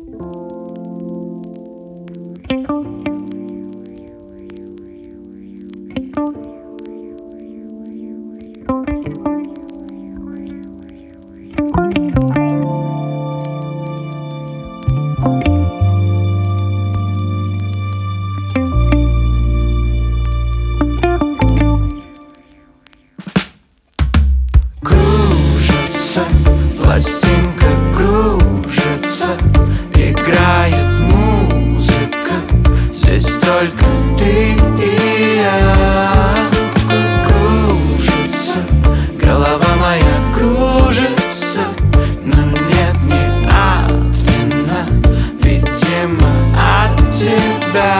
Пластинка кружится, играет музыка, здесь только ты и я. Кружится, голова моя кружится, но нет, не от вина, видимо, от тебя.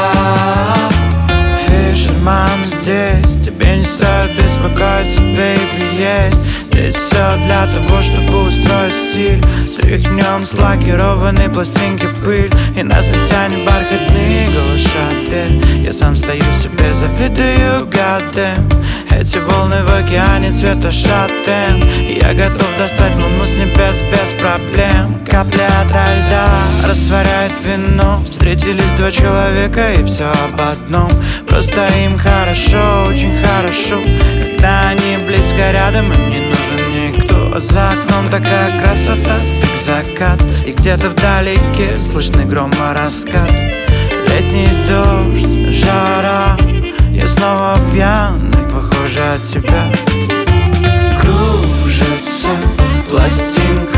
Фишерман здесь, тебе не стоит беспокоиться, baby, есть здесь все для того, чтобы устроить стиль. Стряхнем с лакированной пластинки пыль, и нас затянет бархатные глашатые. Я сам стою себе, завидую, goddamn. Эти волны в океане цвета шаттен, и я готов достать луну с небес без проблем. Капля ото льда растворяет вино. Встретились два человека и все об одном. Просто им хорошо, очень хорошо, когда они близко рядом, им не нужен никто. За окном такая красота, как закат, и где-то вдалеке слышны грома раскат. Летний дождь, жара, я снова пьяный, похоже, от тебя. Кружится пластинка